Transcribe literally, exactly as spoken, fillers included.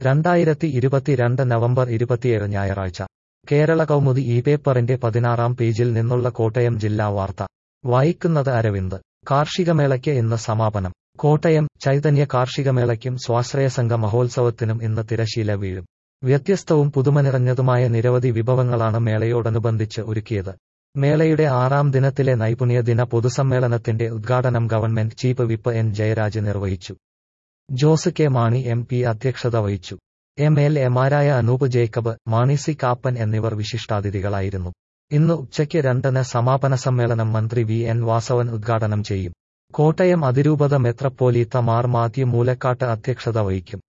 രണ്ടായിരത്തി ഇരുപത്തിരണ്ട് നവംബർ ഇരുപത്തിയേഴ് ഞായറാഴ്ച കേരള കൗമുദി ഈ പേപ്പറിന്റെ പതിനാറാം പേജിൽ നിന്നുള്ള കോട്ടയം ജില്ലാ വാർത്ത വായിക്കുന്നത് അരവിന്ദ്. കാർഷികമേളയ്ക്ക് ഇന്ന് സമാപനം. കോട്ടയം. ചൈതന്യ കാർഷികമേളയ്ക്കും സ്വാശ്രയസംഘ മഹോത്സവത്തിനും ഇന്ന് തിരശീല വീഴും. വ്യത്യസ്തവും പുതുമനിറഞ്ഞതുമായ നിരവധി വിഭവങ്ങളാണ് മേളയോടനുബന്ധിച്ച് ഒരുക്കിയത്. മേളയുടെ ആറാം ദിനത്തിലെ നൈപുണ്യ ദിന പൊതുസമ്മേളനത്തിന്റെ ഉദ്ഘാടനം government chief whip N Jayaraj നിർവഹിച്ചു. Jose K Mani M P അധ്യക്ഷത വഹിച്ചു. എം എൽ എമാരായ അനൂപ് ജേക്കബ്, മാണി സി കാപ്പൻ എന്നിവർ വിശിഷ്ടാതിഥികളായിരുന്നു. ഇന്ന് ഉച്ചയ്ക്ക് രണ്ടിന് സമാപന സമ്മേളനം മന്ത്രി വി എൻ വാസവൻ ഉദ്ഘാടനം ചെയ്യും. കോട്ടയം അതിരൂപത മെത്രപ്പോലീത്ത മാർ മാത്യു മൂലക്കാട്ട് അധ്യക്ഷത വഹിക്കും.